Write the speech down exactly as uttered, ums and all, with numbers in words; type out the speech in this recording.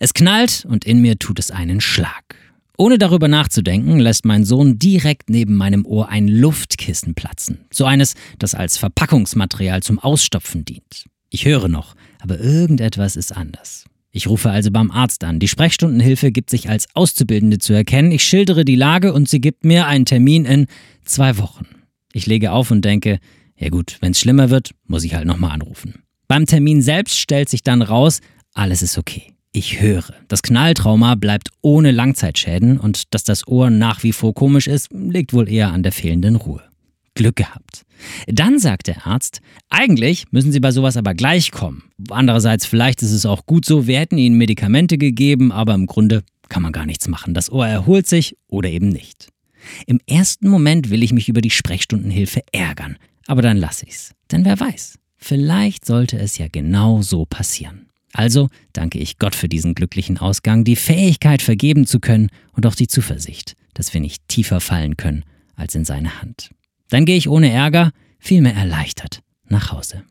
Es knallt und in mir tut es einen Schlag. Ohne darüber nachzudenken, lässt mein Sohn direkt neben meinem Ohr ein Luftkissen platzen. So eines, das als Verpackungsmaterial zum Ausstopfen dient. Ich höre noch, aber irgendetwas ist anders. Ich rufe also beim Arzt an. Die Sprechstundenhilfe gibt sich als Auszubildende zu erkennen. Ich schildere die Lage und sie gibt mir einen Termin in zwei Wochen. Ich lege auf und denke, ja gut, wenn es schlimmer wird, muss ich halt nochmal anrufen. Beim Termin selbst stellt sich dann raus, alles ist okay. Ich höre. Das Knalltrauma bleibt ohne Langzeitschäden und dass das Ohr nach wie vor komisch ist, liegt wohl eher an der fehlenden Ruhe. Glück gehabt. Dann sagt der Arzt, eigentlich müssen Sie bei sowas aber gleich kommen. Andererseits, vielleicht ist es auch gut so, wir hätten Ihnen Medikamente gegeben, aber im Grunde kann man gar nichts machen. Das Ohr erholt sich oder eben nicht. Im ersten Moment will ich mich über die Sprechstundenhilfe ärgern, aber dann lasse ich's. Denn wer weiß, vielleicht sollte es ja genau so passieren. Also danke ich Gott für diesen glücklichen Ausgang, die Fähigkeit vergeben zu können und auch die Zuversicht, dass wir nicht tiefer fallen können als in seine Hand. Dann gehe ich ohne Ärger, vielmehr erleichtert nach Hause.